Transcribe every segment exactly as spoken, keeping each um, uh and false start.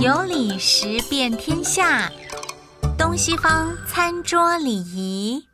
有礼时遍天下，东西方餐桌礼仪。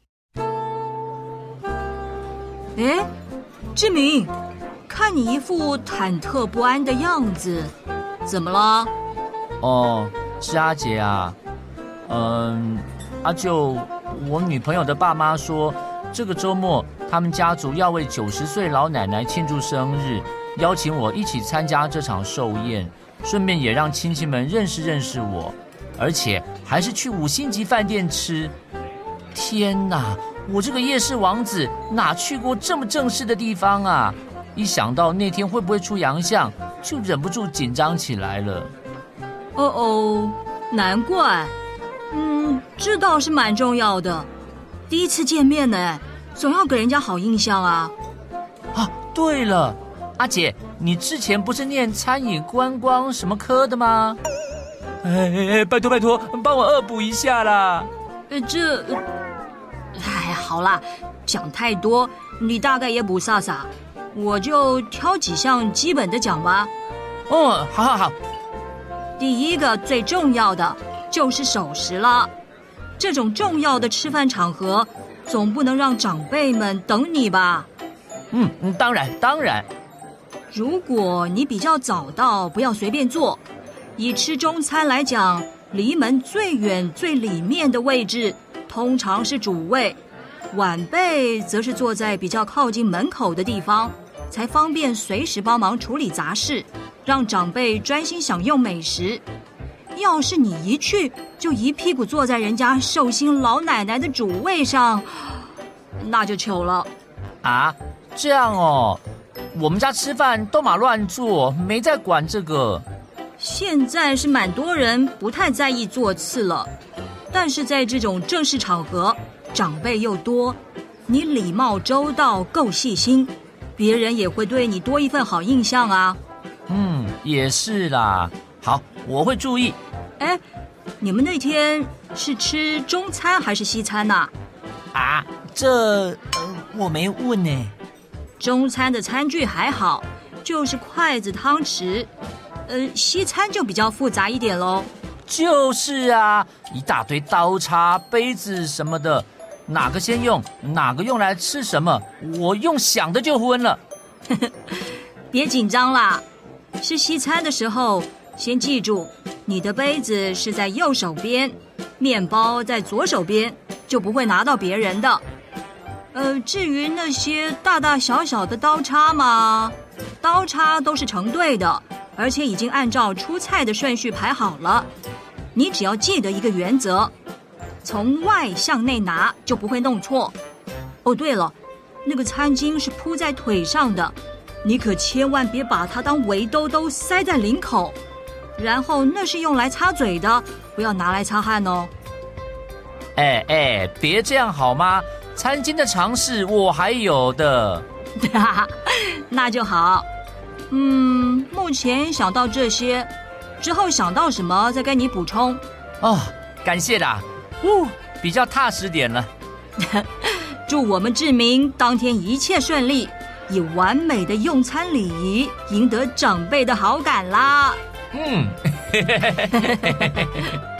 哎，志明，看你一副忐忑不安的样子，怎么了？ 哦，是阿杰啊。嗯，阿舅，我女朋友的爸妈说，这个周末他们家族要为九十岁老奶奶庆祝生日，邀请我一起参加这场寿宴，顺便也让亲戚们认识认识我，而且还是去五星级饭店吃。天哪，我这个夜市王子哪去过这么正式的地方啊？一想到那天会不会出洋相，就忍不住紧张起来了。 哦哦，难怪。嗯，这倒是蛮重要的。第一次见面呢，总要给人家好印象啊。 啊，对了，阿姐，你之前不是念餐饮观光什么科的吗？哎，拜托拜托，帮我恶补一下啦。 呃，这，哎，好啦，讲太多，你大概也不飒飒，我就挑几项基本的讲吧。 哦，好好好。 第一个最重要的就是守时了。这种重要的吃饭场合，总不能让长辈们等你吧？ 嗯，当然当然。 如果你比较早到，不要随便坐。以吃中餐来讲，离门最远最里面的位置通常是主位，晚辈则是坐在比较靠近门口的地方，才方便随时帮忙处理杂事，让长辈专心享用美食。要是你一去就一屁股坐在人家寿星老奶奶的主位上，那就糗了。 啊，这样哦，我们家吃饭都马乱坐，没在管这个。 现在是蛮多人不太在意座次了，但是在这种正式场合，长辈又多，你礼貌周到够细心，别人也会对你多一份好印象啊。 嗯，也是啦。好，我会注意。 哎，你们那天是吃中餐还是西餐啊？ 啊，这呃我没问呢。 中餐的餐具还好，就是筷子汤匙，呃，西餐就比较复杂一点咯。 就是啊，一大堆刀叉杯子什么的，哪个先用，哪个用来吃什么，我用想的就昏了。 别紧张啦，吃西餐的时候先记住，你的杯子是在右手边，面包在左手边，就不会拿到别人的。呃，至于那些大大小小的刀叉嘛，刀叉都是成对的，而且已经按照出菜的顺序排好了。你只要记得一个原则，从外向内拿就不会弄错。哦，对了，那个餐巾是铺在腿上的，你可千万别把它当围兜兜塞在领口，然后那是用来擦嘴的，不要拿来擦汗哦。 哎哎，别这样好吗？餐巾的常识我还有的。 那就好。嗯，目前想到这些，之后想到什么再跟你补充。 哦，感谢啦，呜，比较踏实点了。 祝我们志明当天一切顺利，以完美的用餐礼仪赢得长辈的好感啦。 嗯。